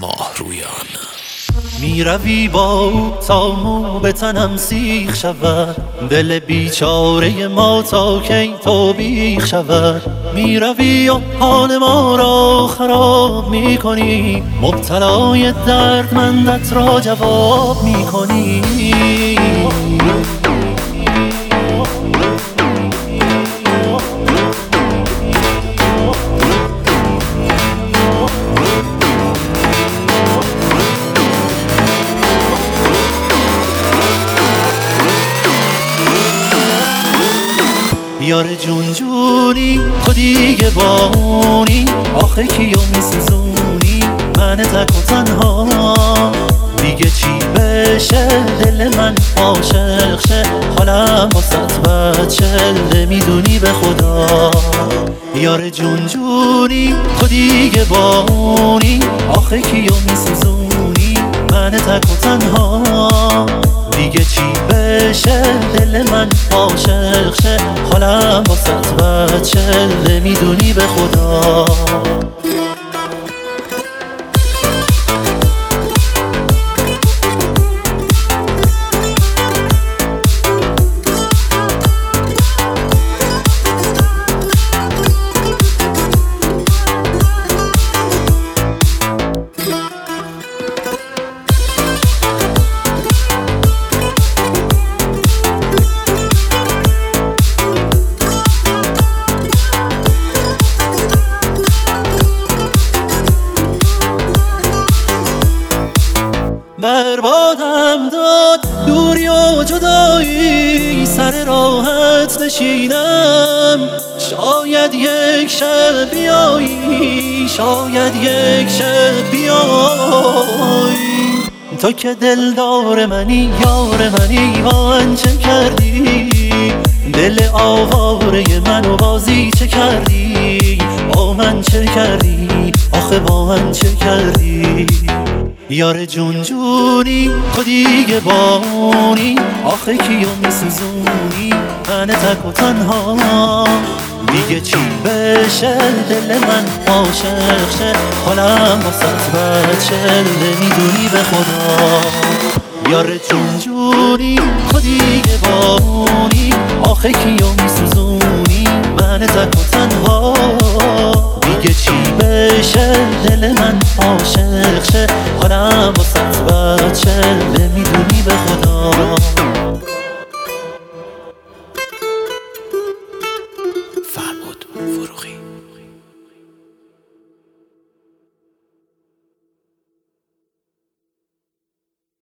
ماهرویان. میروی با او تا مو به تنم سیخ شود، دل بیچاره ما تا کی توبیخ شود. میروی و حال ما را خراب میکنی، مبتلای دردمندت را جواب میکنی. یار جون جونی تو دیگه بانی، آخه کیو میسوزونی من تک و تنها. دیگه چی بشه دل من عاشق شه، حالم واسط بچه میدونی به خدا. یار جون جونی تو دیگه بانی، آخه کیو میسوزونی من تک و تنها. دیگه چی بشه دل من عاشق شه، حالم واسط بچه میدونی به خدا. بربادم داد دوری و جدایی، سر راحت نشینم. شاید یک شب بیایی، شاید یک شب بیایی. تو که دلدار منی یار منی، با من چه کردی؟ دل آواره منو بازی چه کردی؟ با من چه کردی؟ آخه با من چه کردی؟ یار جون جونی تو دیگه بانی، آخه کیو میسوزونی من تک و تنها. دیگه چی بشه دل من عاشق شه، حالم واسط بچه میدونی به خدا. یار جون جونی تو دیگه بانی، آخه کیو میسوزونی من تک و تنها. دیگه چی بشه دل من عاشق شه، حالم واسط بچه میدونی به خدا.